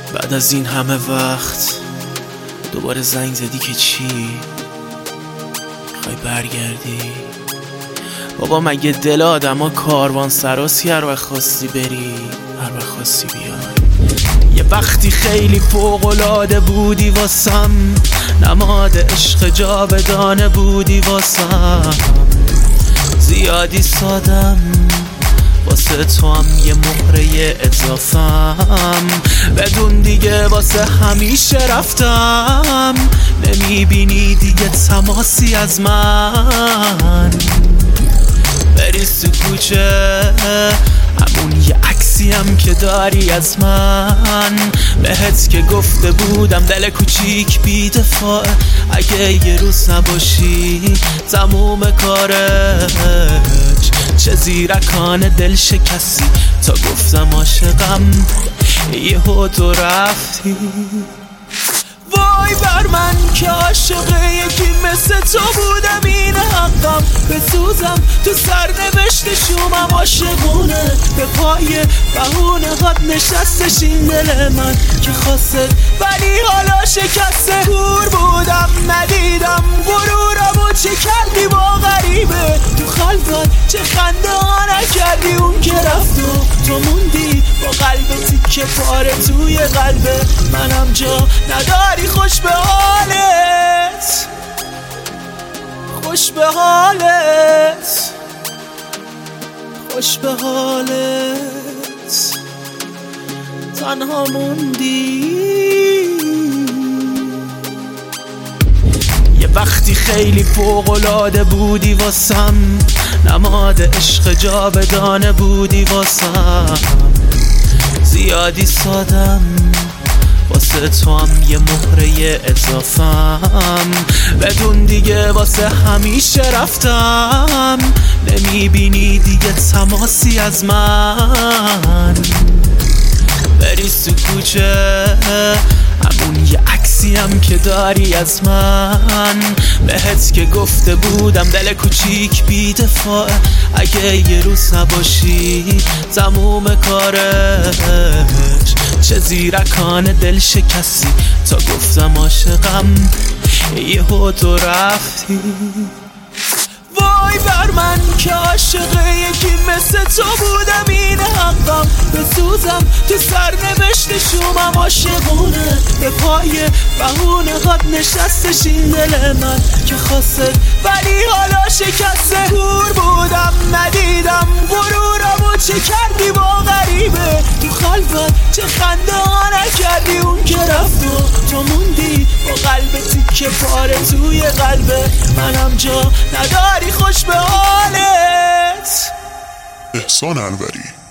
بعد از این همه وقت دوباره زنگ زدی که چی؟ میخوای برگردی؟ بابا مگه دل آدما کاروان سراسی هر وقت خواستی بری هر وقت خواستی بیای. یه وقتی خیلی فوق‌العاده بودی واسم، نماد عشق جاودانه بودی واسم، زیادی سادم واسه تو هم یه مهره اضافم، بدون دیگه واسه همیشه رفتم، نمیبینی دیگه تماسی از من، بریز تو کوچه همون یه عکسی هم که داری از من، بهت که گفته بودم دل کوچیک بی دفاع، اگه یه روز نباشی تموم کارت، چه زیرکانه دل شکستی تا گفتم عاشقم، یهو تو رفتی. وای بر من که عاشق یکی مثل تو بودم، این حقم بسوزم تو سرنوشت شومم، عاشقونه به پای بهونه هات نشستش این دل من که خواست ولی حالا شکسته، کور بودم ندیدم غرورمو چه کردی با غریبه، تو خلوت چه خنده ها نکردی، اون که رفت و تو موندی با قلب تیکه پاره توی قلبه منم، جا نداری خوش به حالت، خوش به حالت، خوش به حالت، تنها موندی. یه وقتی خیلی فوق‌العاده بودی واسم، نماد عشق جاودانه بودی واسم، زیادی سادم واسه تو هم یه مهره اضافم، بدون دیگه واسه همیشه رفتم، نمیبینی دیگه تماسی از من، بریز تو کوچه همون یه عکسی هم که داری از من، بهت که گفته بودم دل کوچیک بی دفاع، اگه یه روز نباشی تموم کارش، چه زیرکانه دل شکستی تا گفتم عاشقم، یهو تو رفتی. وای بر من که عاشق یکی مثل تو بودم، این حقم بسوزم تو سرنوشت شومم، عاشقونه به پای بهونه هات نشستش این دل من که خواست ولی حالا شکسته، کور بودم ندیدم غرورمو چه کردی با غریبه، تو خلوت چه خنده ها نکردی، اون که رفت و تو موندی با قلب تیکه پاره توی قلبه منم، جا نداری خوش به حالت. احسان انوری.